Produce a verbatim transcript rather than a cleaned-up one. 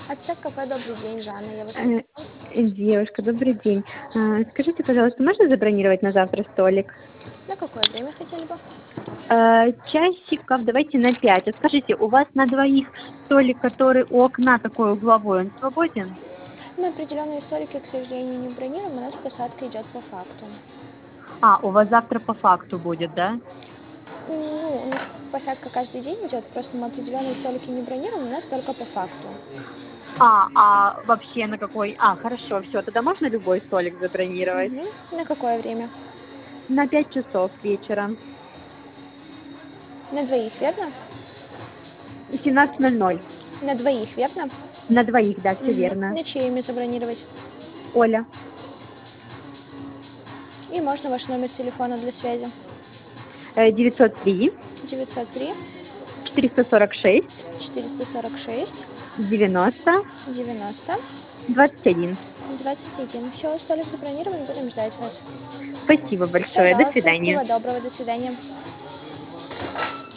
Ацтек кафе, добрый день, Жанна, я вас Э, слушаю. Девушка, добрый день. А, Скажите, пожалуйста, можно забронировать на завтра столик? На какое время хотели бы? А, Часиков, давайте на пять. А скажите, у вас на двоих столик, который у окна такой угловой, он свободен? На определенные столики, к сожалению, не бронируем, у нас посадка идет по факту. А, у вас завтра по факту будет, да? Ну, у нас посадка каждый день идет, просто мы определенные столики не бронируем, у нас только по факту. А, а вообще на какой? А, хорошо, все, тогда можно любой столик забронировать? Угу. На какое время? На пять часов вечера. На двоих, верно? семнадцать ноль ноль. На двоих, верно? На двоих, да, все Угу. верно. На чье имя забронировать? Оля, И можно ваш номер телефона для связи? э, девятьсот три девятьсот три четыреста сорок шесть четыреста сорок шесть девяносто девяносто двадцать один. двадцать один. Все, столик забронирован, будем ждать вас. Спасибо большое. До Пожалуйста, свидания. всего доброго, до свидания.